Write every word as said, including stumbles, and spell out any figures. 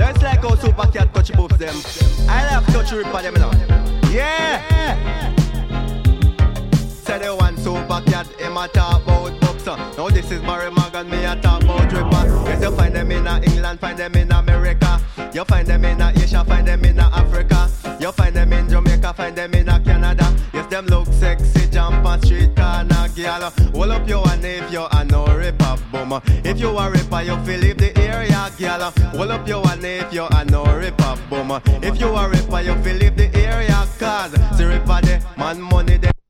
Just like how Super Cat touch boobs them. I love touch ripper them now. Yeah. Say the one Super Cat, him a talk about boxer. Now this is Barry Morgan, me a talk about ripper. Yes, you find them in England, find them in America. You find them in Asia, find them in Africa. You find them in Jamaica, find them in Canada. Yes, them look sexy, jump on street corner, girl. Hold up your one if you are no ripper, boom. If you are ripper, you feel leave the area, girl. Hold up your one if you are no ripper, boom. If you are ripper, you feel leave the area, cause the ripper, the man money, the